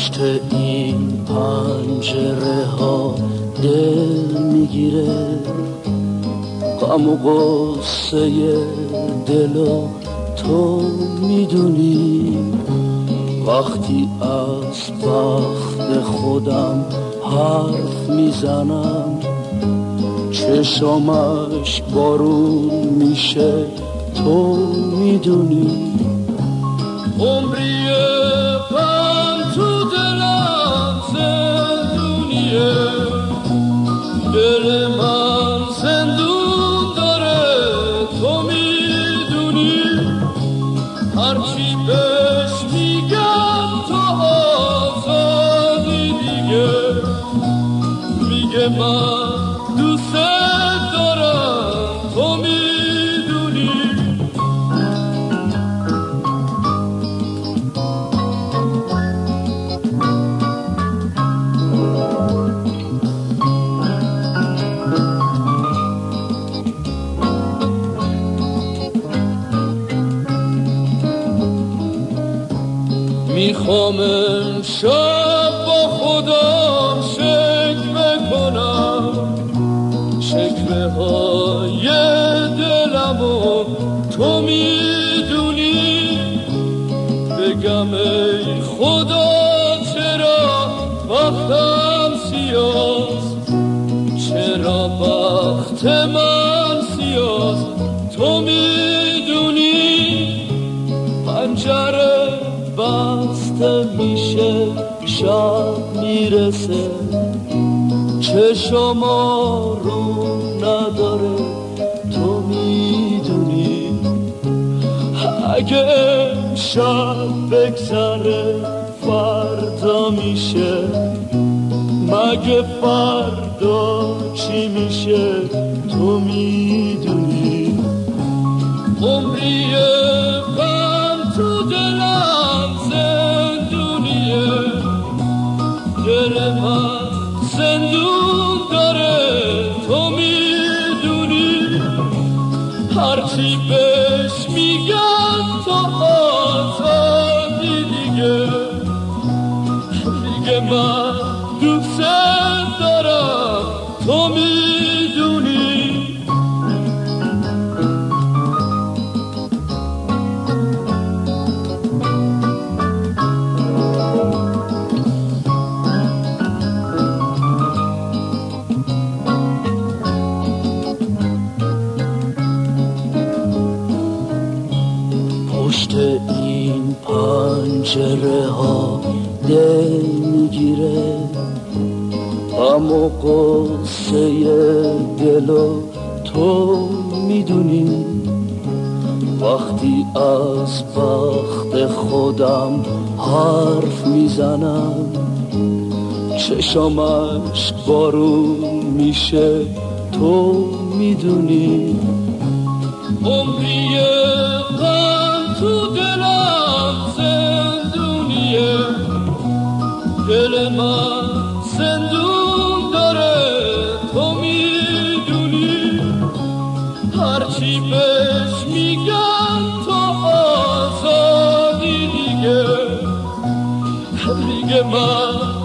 پشت این پنجره ها دل میگیره، غم و غصه دلو تو میدونی. وقتی از بخت خودم حرف میزنم، چشمش بارون میشه تو میدونی. عمریه غم تو دلم زندونیه، دل من زندون داره تو میدونی. هرچی بهش میگم تو آزادی دیگه، میگه من دوست دارم تو میدونی. میخوام امشب با خودم شکوه کنم، شکوه های دلمو تو میدونی. بگم ای خدا چرا بختم سیاست، چرا بخت من سیاست تو میدونی. پنجره بسته میشه شب میرسه، چشم آروم نداره تو میدونی. اگه امشب بگذره فردا میشه، مگه فردا چی میشه تو میدونی. عمریه غم تو دلم زندونیه، دل من زندون داره تو میدونی. هرچی بهش میگم تو آزادی دیگه، میگه من دوست دارم تو میدونی. پشت این پنجره ها دل میگیره، غم و غصه دلو تو میدونی. وقتی از بخت خودم حرف میزنم، چشمش بارون میشه تو میدونی. عمریه غم تو دلم زندونیه، دل من زندون داره تو میدونی. هرچی بهش میگم تو آزادی دیگه، میگه من